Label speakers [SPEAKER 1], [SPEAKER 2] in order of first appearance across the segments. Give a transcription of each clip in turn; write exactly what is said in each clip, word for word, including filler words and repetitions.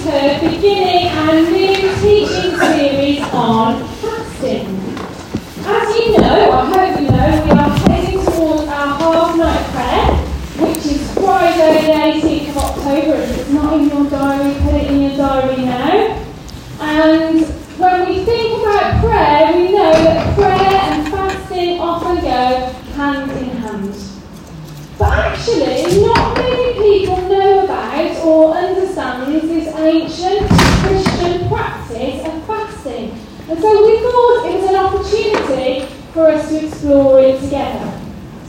[SPEAKER 1] Winter beginning our new teaching series on fasting. As you know, I hope you know, we are heading towards our half-night prayer, which is Friday the eighteenth of October. If it's not in your diary, put it in your diary now. And when we think about prayer, we know that prayer and fasting often go hand in hand. But actually, not many people know about or understand this ancient Christian practice of fasting. And so we thought it was an opportunity for us to explore it together.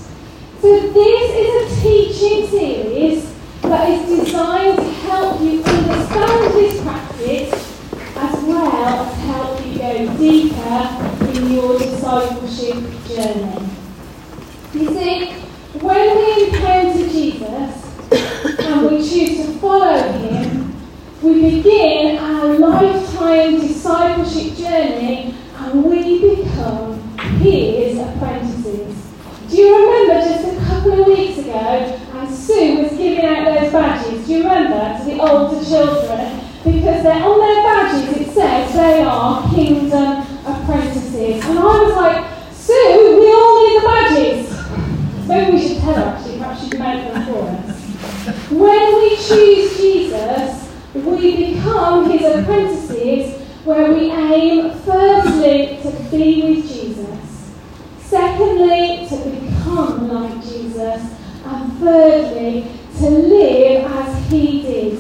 [SPEAKER 1] So this is a teaching series that is designed to help you understand this practice as well as help you go deeper in your discipleship journey. You see, when we encounter Jesus and we choose to follow him, we begin our lifetime discipleship journey and we become his apprentices. Do you remember just a couple of weeks ago, and Sue was giving out those badges, do you remember, to the older children? Because they're on their badges, it says they are kingdom apprentices. And I was like, Sue, we all need the badges. Maybe we should tell her actually, perhaps she can make them for us. When we choose Jesus, we become his apprentices, where we aim firstly to be with Jesus, secondly to become like Jesus, and thirdly to live as he did.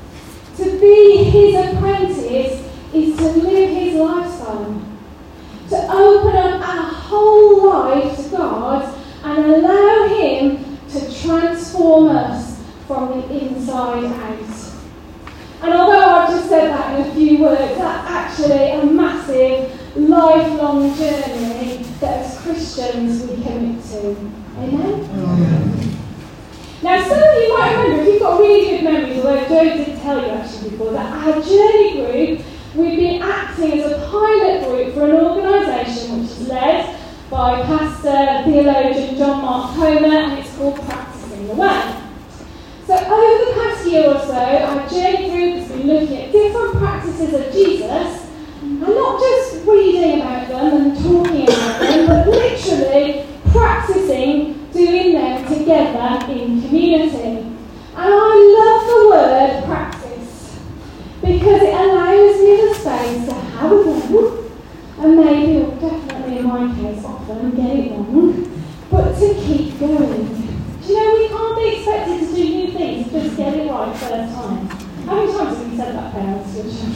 [SPEAKER 1] To be his apprentice is to live his lifestyle, to open up our whole life to God and allow him to transform us from the inside out. And although I've just said that in a few words, that's actually a massive, lifelong journey that as Christians we commit to. Amen? Amen. Now, some of you might remember, if you've got really good memories, although Joe did tell you actually before, that our journey group, we've been acting as a pilot group for an organisation which is led by Pastor Theologian John Mark Comer, and it's called Practicing the Way. So over the past year or so, our journey group has been looking at different practices of Jesus, and not just reading about them and talking about them, but literally practicing doing them together in community. And I love the word practice, because it allows me the space to have a go, and maybe, or definitely in my case, often get it wrong, but to keep going. Do you know, we can't be expected to do new things, just get it right first time. How many times have you said that, parents?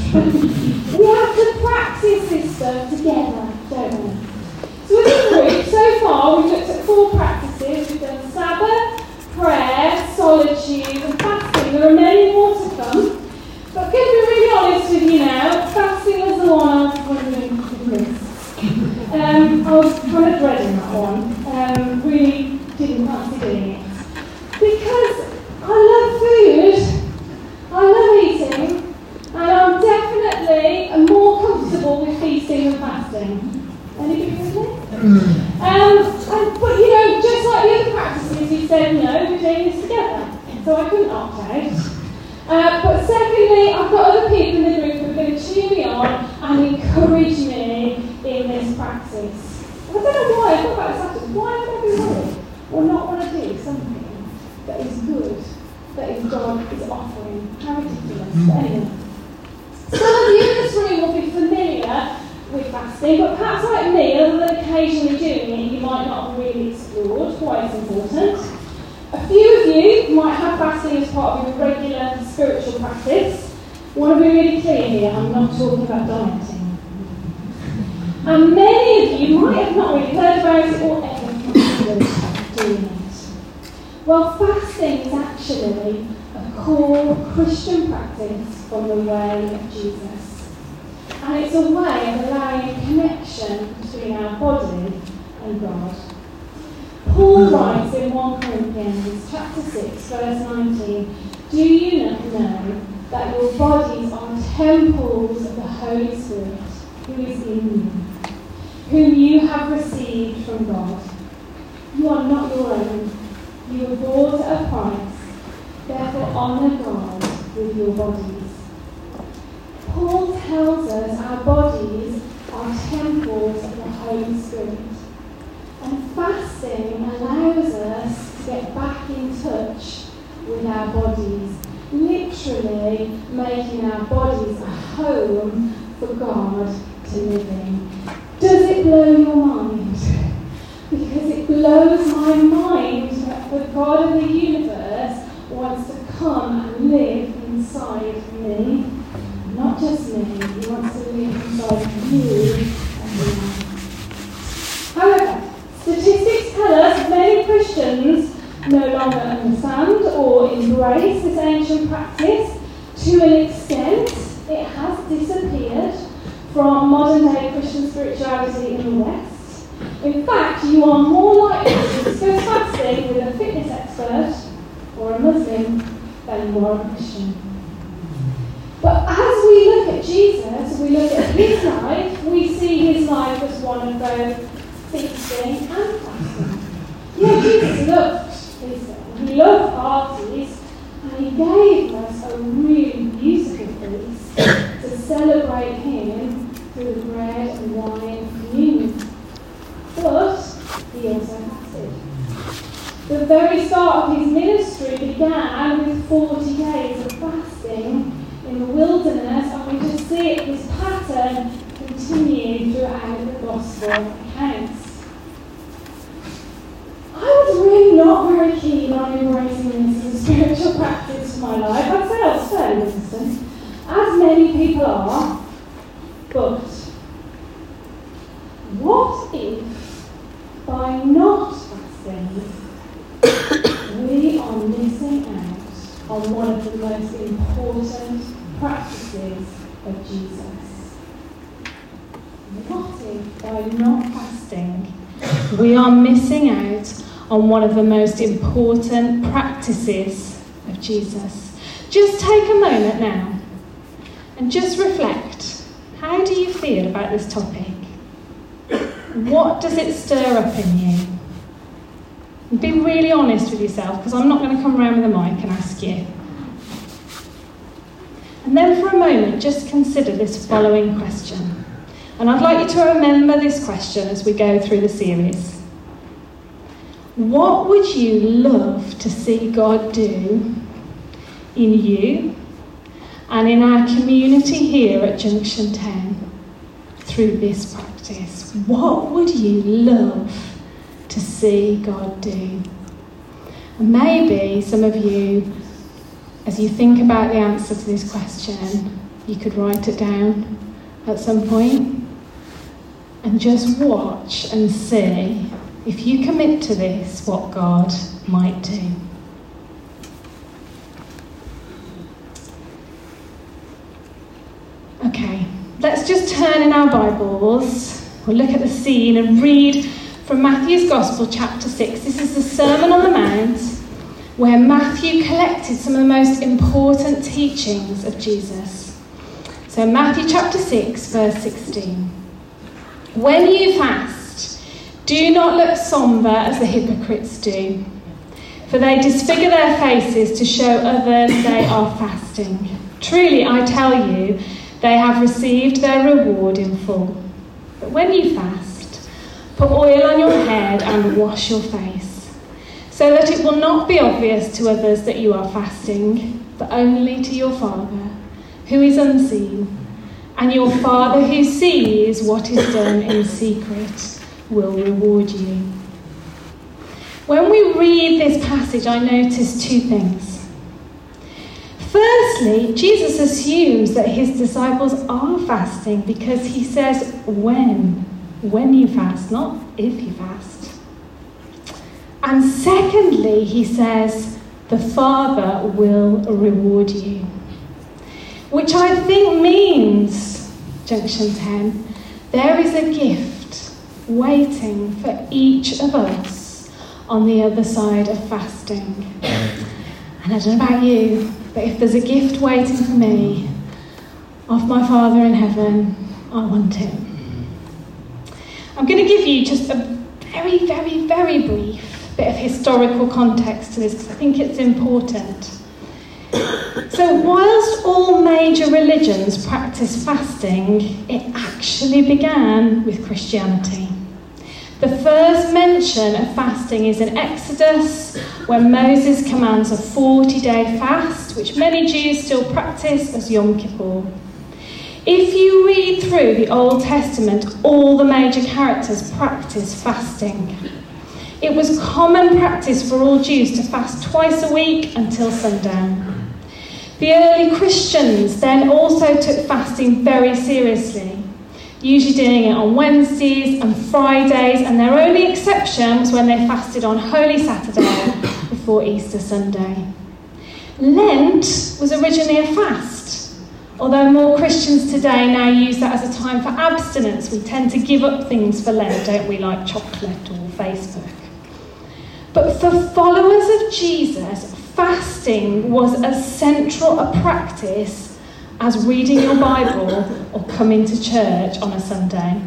[SPEAKER 1] We have to practice this stuff together, don't we? So in this group, so far, we've looked at four practices. We've done Sabbath, prayer, solitude, and fasting. There are many more to come. But going to be really honest with you now, fasting was the one I was wondering to miss. Um, I was kind of dreading that one. Um, really didn't fancy doing it. Because I love food, I love eating, and I'm definitely more comfortable with feasting than fasting. Anybody with me? Um, and, but you know, just like the other practices, he said, no, we're doing this together. So I couldn't opt out. Uh, but secondly, I've got other people in the group who are going to cheer me on and encourage me in this practice. I don't know why, I thought about this after. Why would I be worried or not want to do something that is good, that is God is offering? How ridiculous. But anyway. Some of you in this room will be familiar with fasting, but perhaps like me, other than occasionally doing it, you might not have really explored why it's important. A few of you might have fasting as part of your regular spiritual practice. I want to be really clear here, I'm not talking about dieting. And many of you might have not really heard about it or ever considered doing it. Well, fasting is actually a core Christian practice from the way of Jesus. And it's a way of allowing a connection between our body and God. Paul writes in First Corinthians chapter six, verse nineteen, do you not know that your bodies are temples of the Holy Spirit who is in you, whom you have received from God? You are not your own. You were bought at a price. Therefore honour God with your bodies. Paul tells us our bodies are temples of the Holy Spirit. And fasting allows us to get back in touch with our bodies, literally making our bodies a home for God to live in. Does it blow your mind? Because it blows my mind that the God of the universe wants to come and live inside me. Not just me, he wants to live inside you and me. However, statistics tell us many Christians no longer understand or embrace this ancient practice. To an extent, it has disappeared from modern-day Christian spirituality in the West. In fact, you are more likely to discuss fasting with a fitness expert or a Muslim than you are a Christian. But as we look at Jesus, we look at his life, we see his life as one of both feasting and fasting. Yeah, Jesus loved feasting. He loved parties, and he gave us a really beautiful feast to celebrate him through the bread and wine communion. But he also fasted. The very start of his ministry began with forty days of fasting in the wilderness, and we just see it, this pattern continue throughout the Gospel accounts. I was really not very keen on embracing this as a spiritual practice for my life. I'd say I was fairly resistant, as many people are. But what if, by not fasting, we are missing out on one of the most important practices of Jesus? What if, by not fasting, we are missing out on one of the most important practices of Jesus? Just take a moment now and just reflect. How do you feel about this topic? What does it stir up in you? Be really honest with yourself, because I'm not going to come around with a mic and ask you. And then for a moment, just consider this following question. And I'd like you to remember this question as we go through the series. What would you love to see God do in you and in our community here at Junction ten through this practice? What would you love to see God do? And maybe some of you, as you think about the answer to this question, you could write it down at some point and just watch and see, if you commit to this, what God might do. Okay, let's just turn in our Bibles. We'll look at the scene and read from Matthew's Gospel, chapter six. This is the Sermon on the Mount, where Matthew collected some of the most important teachings of Jesus. So Matthew chapter six, verse sixteen. When you fast, do not look sombre as the hypocrites do, for they disfigure their faces to show others they are fasting. Truly, I tell you, they have received their reward in full. But when you fast, put oil on your head and wash your face, so that it will not be obvious to others that you are fasting, but only to your Father, who is unseen. And your Father who sees what is done in secret will reward you. When we read this passage, I notice two things. Firstly, Jesus assumes that his disciples are fasting because he says when, when you fast, not if you fast. And secondly, he says the Father will reward you, which I think means, Junction ten, there is a gift waiting for each of us on the other side of fasting. And I don't know about you, but if there's a gift waiting for me of my Father in heaven, I want it. I'm going to give you just a very, very, very brief bit of historical context to this, because I think it's important. So
[SPEAKER 2] So whilst all major religions practice fasting, it actually began with Christianity. The first mention of fasting is in Exodus, when Moses commands a forty-day fast, which many Jews still practice as Yom Kippur. If you read through the Old Testament, all the major characters practice fasting. It was common practice for all Jews to fast twice a week until sundown. The early Christians then also took fasting very seriously, usually doing it on Wednesdays and Fridays, and their only exception was when they fasted on Holy Saturday before Easter Sunday. Lent was originally a fast, although more Christians today now use that as a time for abstinence. We tend to give up things for Lent, don't we, like chocolate or Facebook. But for followers of Jesus, fasting was as central a practice as reading your Bible or coming to church on a Sunday.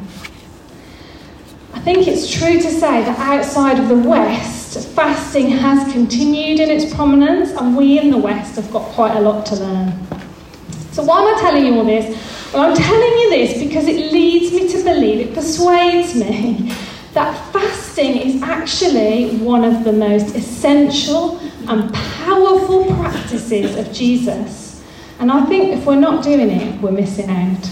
[SPEAKER 2] I think it's true to say that outside of the West, fasting has continued in its prominence, and we in the West have got quite a lot to learn. So why am I telling you all this? Well, I'm telling you this because it leads me to believe, it persuades me, that fasting is actually one of the most essential and powerful practices of Jesus. And I think if we're not doing it, we're missing out.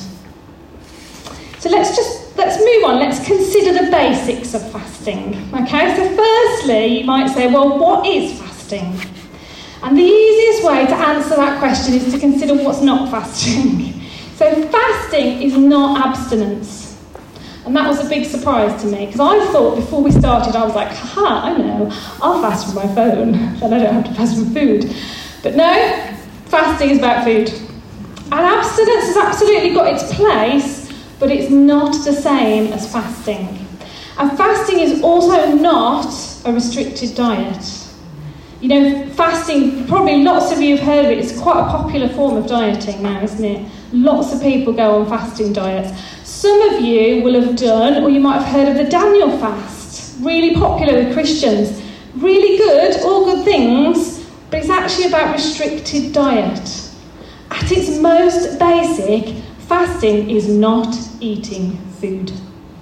[SPEAKER 2] So let's just, let's move on. Let's consider the basics of fasting. Okay, so firstly, you might say, well, what is fasting? And the easiest way to answer that question is to consider what's not fasting. So fasting is not abstinence. And that was a big surprise to me, because I thought before we started, I was like, haha, I know, I'll fast from my phone, then I don't have to fast from food. But no, fasting is about food. And abstinence has absolutely got its place, but it's not the same as fasting. And fasting is also not a restricted diet. You know, fasting, probably lots of you have heard of it, it's quite a popular form of dieting now, isn't it? Lots of people go on fasting diets. Some of you will have done, or you might have heard of the Daniel fast, really popular with Christians. Really good, all good things, but it's actually about restricted diet. At its most basic, fasting is not eating food.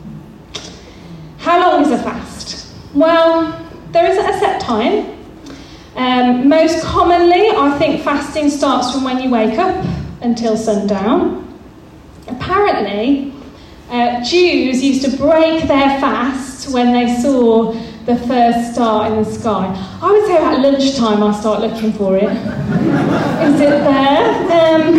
[SPEAKER 2] How long is a fast? Well, there isn't a set time. Um, most commonly, I think fasting starts from when you wake up until sundown. Apparently, uh, Jews used to break their fast when they saw the first star in the sky. I would say at lunchtime I start looking for it. Is it there? Um,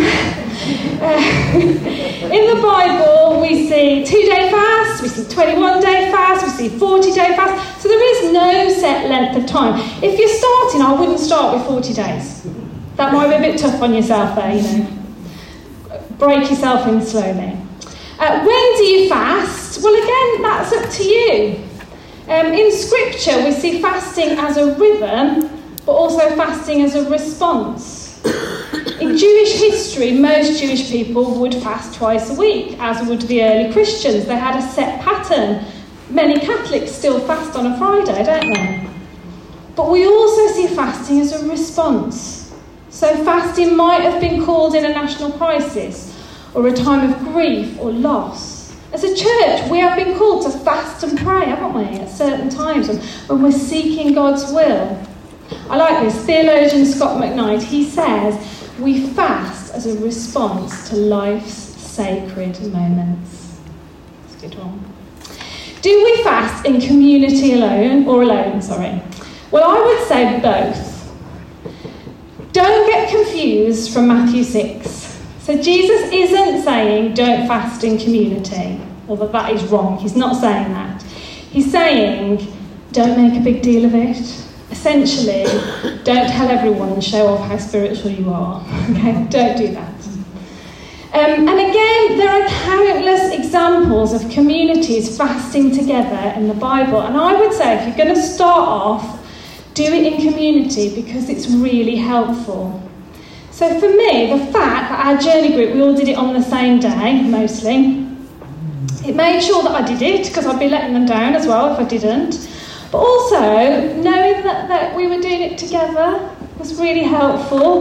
[SPEAKER 2] uh, in the Bible, we see two-day fast, we see twenty-one-day fast, we see forty-day fast. So there is no set length of time. If you're starting, I wouldn't start with forty days. That might be a bit tough on yourself there, you know. Break yourself in slowly. Uh, when do you fast? Well, again, that's up to you. Um, in Scripture, we see fasting as a rhythm, but also fasting as a response. In Jewish history, most Jewish people would fast twice a week, as would the early Christians. They had a set pattern. Many Catholics still fast on a Friday, don't they? But we also see fasting as a response. So fasting might have been called in a national crisis, or a time of grief or loss. As a church, we have been called to fast and pray, haven't we, at certain times when we're seeking God's will. I like this. Theologian Scott McKnight, he says, we fast as a response to life's sacred moments. That's a good one. Do we fast in community alone, or alone, sorry? Well, I would say both. Don't get confused from Matthew six. So Jesus isn't saying don't fast in community, although that is wrong. He's not saying that. He's saying don't make a big deal of it. Essentially, don't tell everyone and show off how spiritual you are. Okay, don't do that. Um, and again, there are countless examples of communities fasting together in the Bible. And I would say if you're going to start off, do it in community because it's really helpful. So for me, the fact that our journey group, we all did it on the same day, mostly, it made sure that I did it, because I'd be letting them down as well if I didn't. But also, knowing that, that we were doing it together was really helpful.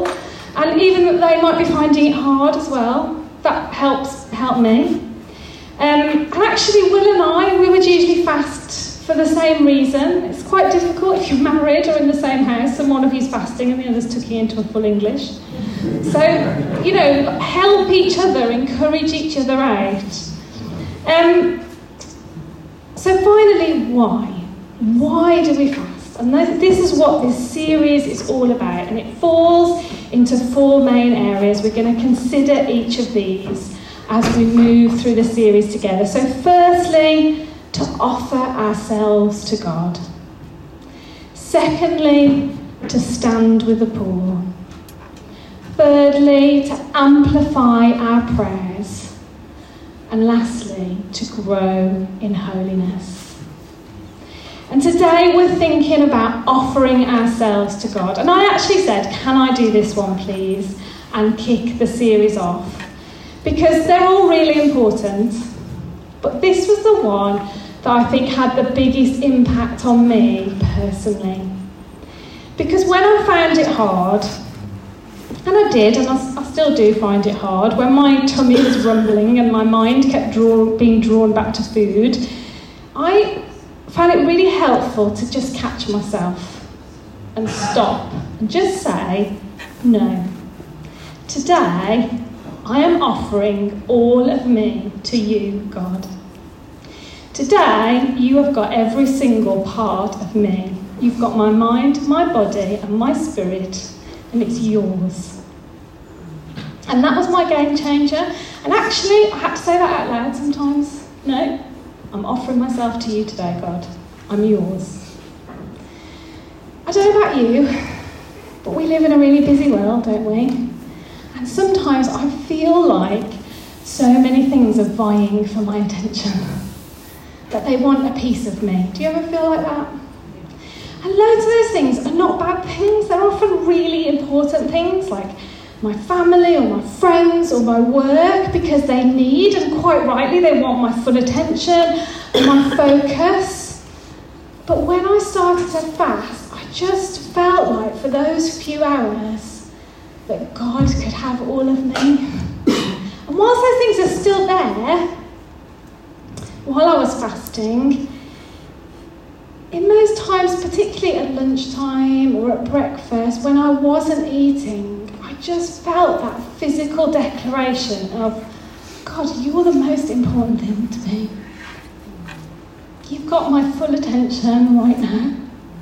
[SPEAKER 2] And even that they might be finding it hard as well, that helps help me. Um, and actually, Will and I, we would usually fast for the same reason. It's quite difficult if you're married or in the same house and one of you's fasting and the other's tucking into a full English. So, you know, help each other, encourage each other out. Um, so finally, why? Why do we fast? And this is what this series is all about. And it falls into four main areas. We're going to consider each of these as we move through the series together. So firstly, to offer ourselves to God. Secondly, to stand with the poor. Thirdly, to amplify our prayers. And lastly, to grow in holiness. And today we're thinking about offering ourselves to God. And I actually said, can I do this one, please? And kick the series off. Because they're all really important. But this was the one that I think had the biggest impact on me personally. Because when I found it hard, and I did, and I, I still do find it hard, when my tummy was rumbling and my mind kept draw, being drawn back to food, I found it really helpful to just catch myself and stop and just say, no. Today, I am offering all of me to you, God. Today, you have got every single part of me. You've got my mind, my body, and my spirit, and it's yours. And that was my game changer. And actually, I had to say that out loud sometimes. No, I'm offering myself to you today, God. I'm yours. I don't know about you, but we live in a really busy world, don't we? And sometimes I feel like so many things are vying for my attention, that they want a piece of me. Do you ever feel like that? And loads of those things are not bad things. They're often really important things, like my family or my friends or my work, because they need, and quite rightly, they want my full attention and my focus. But when I started to fast, I just felt like for those few hours that God could have all of me. And whilst those things are still there, while I was fasting, in those times, particularly at lunchtime or at breakfast, when I wasn't eating, I just felt that physical declaration of, God, you're the most important thing to me. You've got my full attention right now.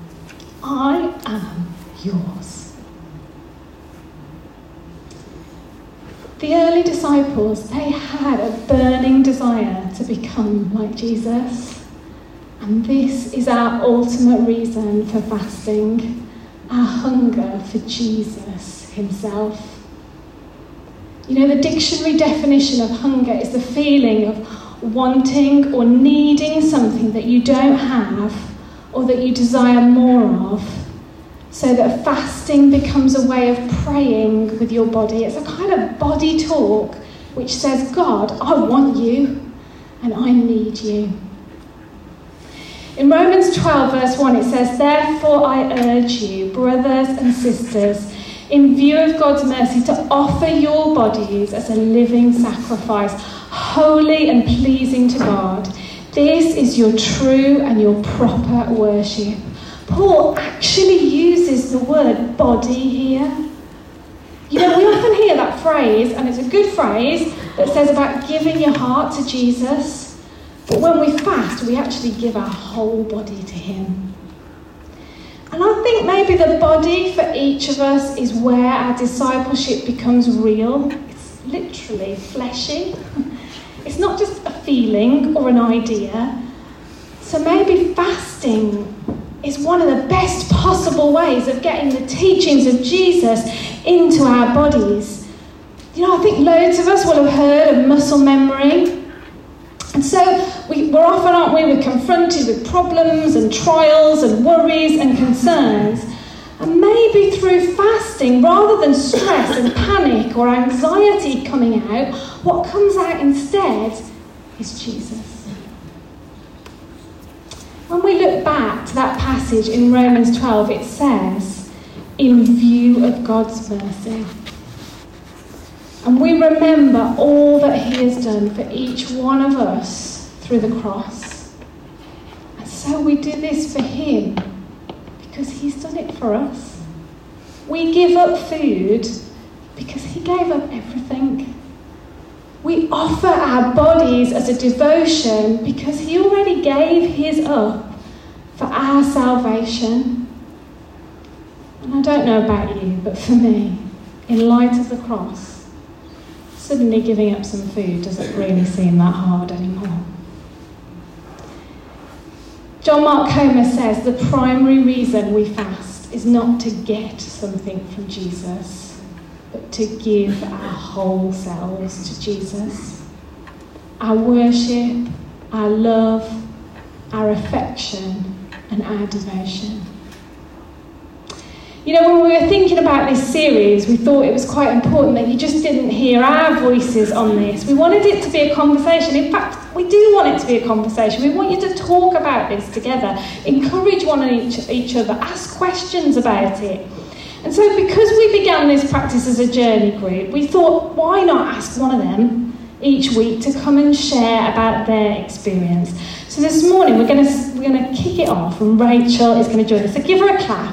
[SPEAKER 2] I am yours. The early disciples, they had a burning desire to become like Jesus. And this is our ultimate reason for fasting, our hunger for Jesus himself. You know, the dictionary definition of hunger is the feeling of wanting or needing something that you don't have or that you desire more of, so that fasting becomes a way of praying with your body. It's a kind of body talk which says, God, I want you and I need you. In Romans twelve, verse one, it says, therefore I urge you, brothers and sisters, in view of God's mercy, to offer your bodies as a living sacrifice, holy and pleasing to God. This is your true and your proper worship. Paul actually uses the word body here. You know, we often hear that phrase, and it's a good phrase, that says about giving your heart to Jesus. But when we fast, we actually give our whole body to him. And I think maybe the body for each of us is where our discipleship becomes real. It's literally fleshy. It's not just a feeling or an idea. So maybe fasting is one of the best possible ways of getting the teachings of Jesus into our bodies. You know, I think loads of us will have heard of muscle memory. And so we, we're often, aren't we, we're confronted with problems and trials and worries and concerns. And maybe through fasting, rather than stress and panic or anxiety coming out, what comes out instead is Jesus. When we look back to that passage in Romans twelve, it says, in view of God's mercy. And we remember all that he has done for each one of us through the cross. And so we do this for him because he's done it for us. We give up food because he gave up everything. We offer our bodies as a devotion because he already gave his up for our salvation. And I don't know about you, but for me, in light of the cross, suddenly giving up some food doesn't really seem that hard anymore. John Mark Comer says the primary reason we fast is not to get something from Jesus, but to give our whole selves to Jesus. Our worship, our love, our affection, and our devotion. You know, when we were thinking about this series, we thought it was quite important that you just didn't hear our voices on this. We wanted it to be a conversation. In fact, we do want it to be a conversation. We want you to talk about this together, encourage one and each, each other, ask questions about it. And so because we began this practice as a journey group, we thought, why not ask one of them each week to come and share about their experience. So this morning we're going to we're going to kick it off, and Rachel is going to join us. So give her a clap.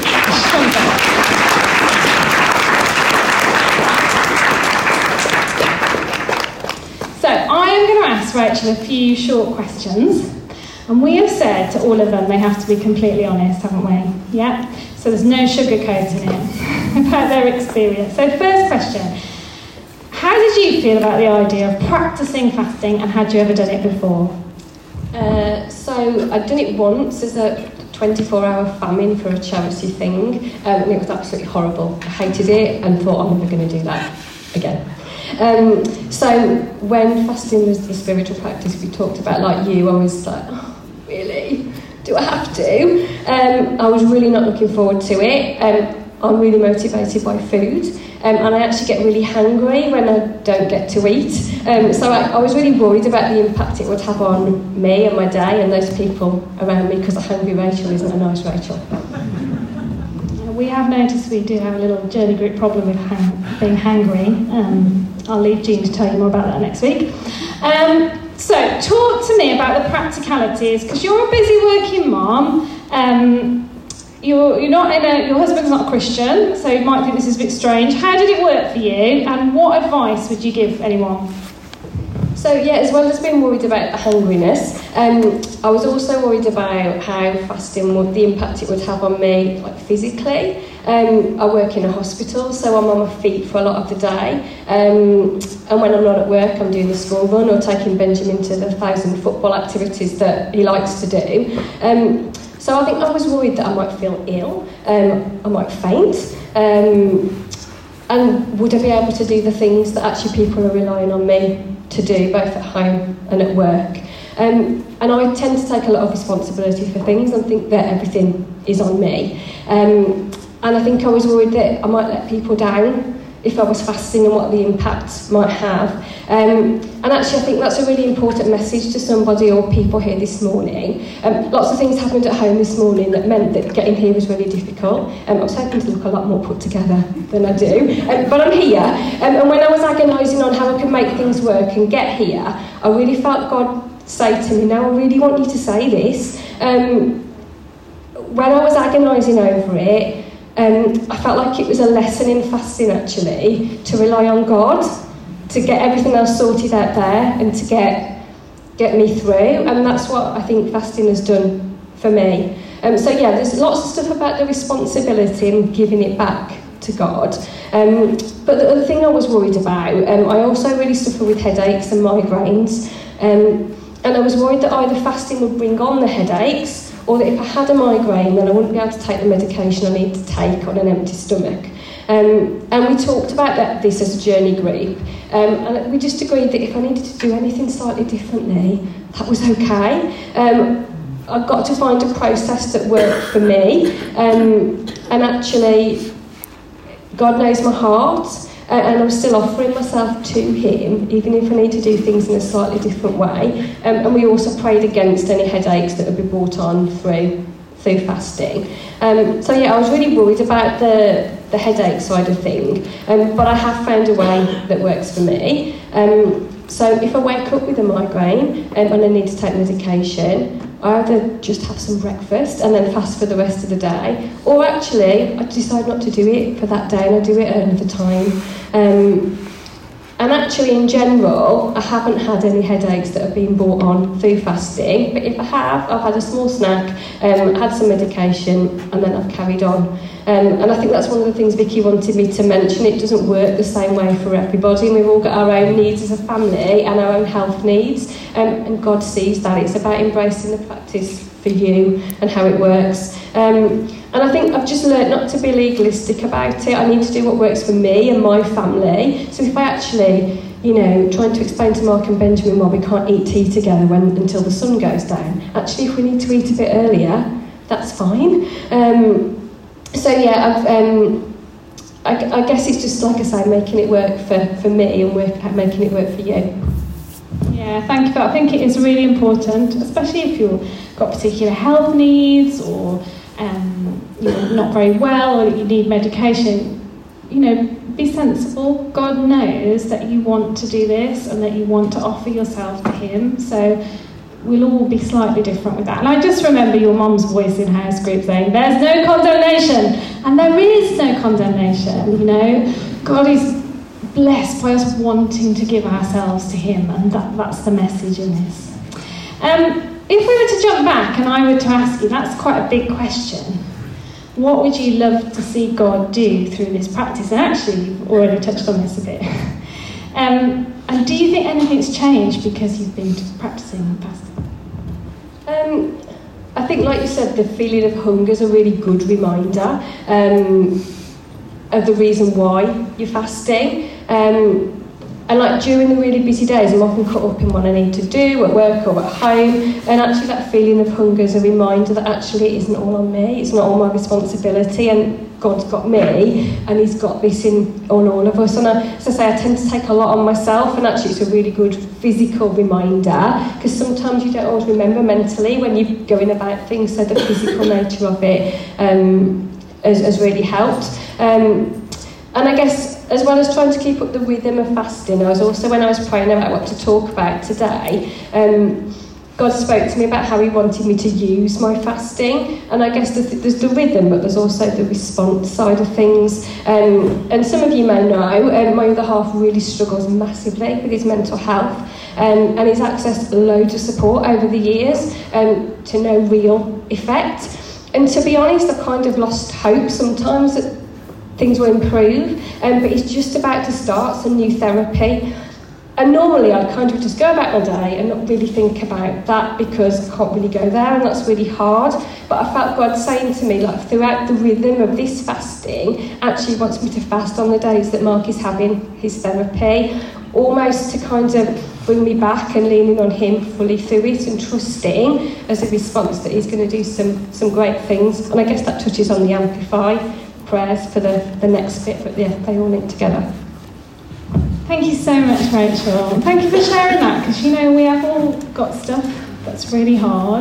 [SPEAKER 2] So I am going to ask Rachel a few short questions, and we have said to all of them they have to be completely honest, haven't we? Yeah. So there's no sugarcoating it about their experience. So first question. How did you feel about the idea of practicing fasting, and had you ever done it before?
[SPEAKER 3] Uh, so I'd done it once as a twenty-four hour famine for a charity thing, um, and it was absolutely horrible. I hated it and thought I'm never going to do that again. Um, so when fasting was the spiritual practice we talked about, like you, I was like, oh, really? Do I have to? Um, I was really not looking forward to it. Um, I'm really motivated by food, um, and I actually get really hangry when I don't get to eat. Um, so I, I was really worried about the impact it would have on me and my day and those people around me, because a hungry Rachel isn't a nice Rachel.
[SPEAKER 2] We have noticed we do have a little journey group problem with hang- being hangry. Um, I'll leave Jean to tell you more about that next week. Um, so talk to me about the practicalities, because you're a busy working mom. Um, You're, you're not in a, your husband's not a Christian, so you might think this is a bit strange. How did it work for you, and what advice would you give anyone?
[SPEAKER 3] So yeah, as well as being worried about the hungriness, um, I was also worried about how fasting would, the impact it would have on me, like physically. Um, I work in a hospital, so I'm on my feet for a lot of the day. Um, and when I'm not at work, I'm doing the school run or taking Benjamin to the thousand football activities that he likes to do. Um, So I think I was worried that I might feel ill, um, I might faint, um, and would I be able to do the things that actually people are relying on me to do, both at home and at work. Um, and I tend to take a lot of responsibility for things and think that everything is on me. Um, and I think I was worried that I might let people down if I was fasting and what the impact might have. Um, and actually I think that's a really important message to somebody or people here this morning. Um, lots of things happened at home this morning that meant that getting here was really difficult. Um, I was hoping to look a lot more put together than I do, um, but I'm here. Um, and when I was agonising on how I could make things work and get here, I really felt God say to me, now I really want you to say this. Um, when I was agonising over it, Um, I felt like it was a lesson in fasting, actually, to rely on God, to get everything else sorted out there and to get get me through. And that's what I think fasting has done for me. Um, so yeah, there's lots of stuff about the responsibility and giving it back to God. Um, but the other thing I was worried about, um, I also really suffer with headaches and migraines. Um, and I was worried that either fasting would bring on the headaches, or that if I had a migraine, then I wouldn't be able to take the medication I need to take on an empty stomach. Um, and we talked about that, this as a journey group, um, and we just agreed that if I needed to do anything slightly differently, that was okay. Um, I've got to find a process that worked for me, um, and actually, God knows my heart, uh, and I'm still offering myself to him, even if I need to do things in a slightly different way. Um, and we also prayed against any headaches that would be brought on through through fasting. Um, so yeah, I was really worried about the, the headache side of things, um, but I have found a way that works for me. Um, so if I wake up with a migraine um, and I need to take medication, I either just have some breakfast and then fast for the rest of the day, or actually I decide not to do it for that day and I do it at another time. Um, and actually in general, I haven't had any headaches that have been brought on through fasting, but if I have, I've had a small snack, um, had some medication, and then I've carried on. Um, and I think that's one of the things Vicky wanted me to mention. It doesn't work the same way for everybody, and we've all got our own needs as a family and our own health needs, um, and God sees that. It's about embracing the practice for you and how it works. Um, and I think I've just learnt not to be legalistic about it. I need to do what works for me and my family. So if I actually, you know, trying to explain to Mark and Benjamin why we can't eat tea together when, until the sun goes down, actually if we need to eat a bit earlier, that's fine. Um, So yeah, I've, um, I, I guess it's just, like I say, making it work for, for me and work, making it work for you.
[SPEAKER 2] Yeah, thank you for that. I think it is really important, especially if you've got particular health needs or um, you're not very well or you need medication. You know, be sensible. God knows that you want to do this and that you want to offer yourself to Him. So we'll all be slightly different with that. And I just remember your mum's voice in house group saying, there's no condemnation. And there is no condemnation, you know. God is blessed by us wanting to give ourselves to Him, and that, that's the message in this. Um, if we were to jump back and I were to ask you, that's quite a big question. What would you love to see God do through this practice? And actually, you've already touched on this a bit. um, and do you think anything's changed because you've been practicing fasting?
[SPEAKER 3] Um, I think, like you said, the feeling of hunger is a really good reminder um, of the reason why you're fasting. Um, and like during the really busy days, I'm often caught up in what I need to do at work or at home. And actually that feeling of hunger is a reminder that actually it isn't all on me. It's not all my responsibility. And God's got me and He's got this in on all of us. And I, as I say, I tend to take a lot on myself, and actually it's a really good physical reminder, because sometimes you don't always remember mentally when you're going about things, so the physical nature of it um, has, has really helped. Um, and I guess as well as trying to keep up the rhythm of fasting, I was also, when I was praying about what to talk about today, um, God spoke to me about how He wanted me to use my fasting. And I guess there's, there's the rhythm, but there's also the response side of things. Um, and some of you may know, um, my other half really struggles massively with his mental health. Um, and he's accessed loads of support over the years um, to no real effect. And to be honest, I've kind of lost hope sometimes that things will improve. Um, but he's just about to start some new therapy. And normally I'd kind of just go about my day and not really think about that because I can't really go there, and that's really hard. But I felt God saying to me, like, throughout the rhythm of this fasting, actually wants me to fast on the days that Mark is having his therapy, almost to kind of bring me back and leaning on Him fully through it and trusting as a response that He's going to do some, some great things. And I guess that touches on the Amplify prayers for the, the next bit, but yeah, they all link together.
[SPEAKER 2] Thank you so much, Rachel. And thank you for sharing that, because, you know, we have all got stuff that's really hard.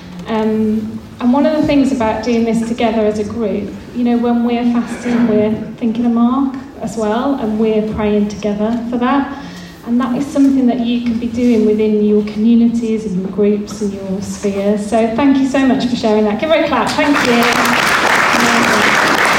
[SPEAKER 2] Um, and one of the things about doing this together as a group, you know, when we're fasting, we're thinking of Mark as well, and we're praying together for that. And that is something that you can be doing within your communities and your groups and your spheres. So thank you so much for sharing that. Give her a clap. Thank you.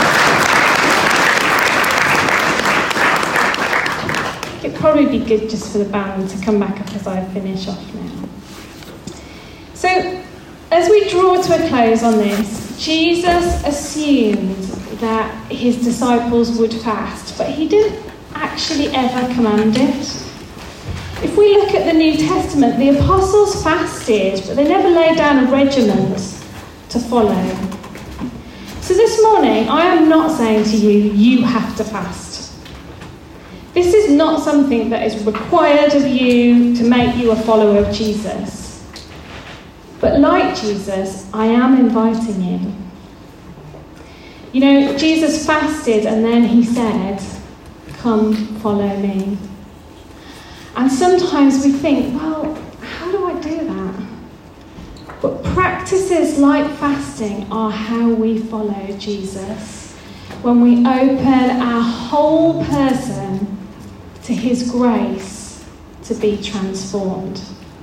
[SPEAKER 2] It'd probably be good just for the band to come back up as I finish off now. So, as we draw to a close on this, Jesus assumed that His disciples would fast, but He didn't actually ever command it. If we look at the New Testament, the apostles fasted, but they never laid down a regiment to follow. So this morning, I am not saying to you, you have to fast. This is not something that is required of you to make you a follower of Jesus. But like Jesus, I am inviting you. You know, Jesus fasted and then He said, come follow me. And sometimes we think, well, how do I do that? But practices like fasting are how we follow Jesus. When we open our whole person to his grace to be transformed.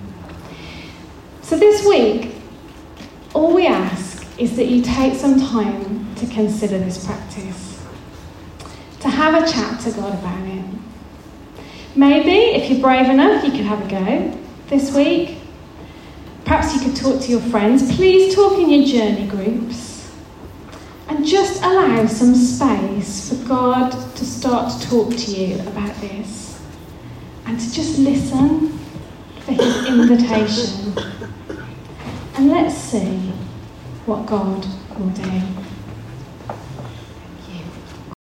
[SPEAKER 2] So this week, all we ask is that you take some time to consider this practice, to have a chat to God about it. Maybe, if you're brave enough, you could have a go this week. Perhaps you could talk to your friends. Please talk in your journey groups. And just allow some space for God to start to talk to you about this. And to just listen for his invitation. And let's see what God will do.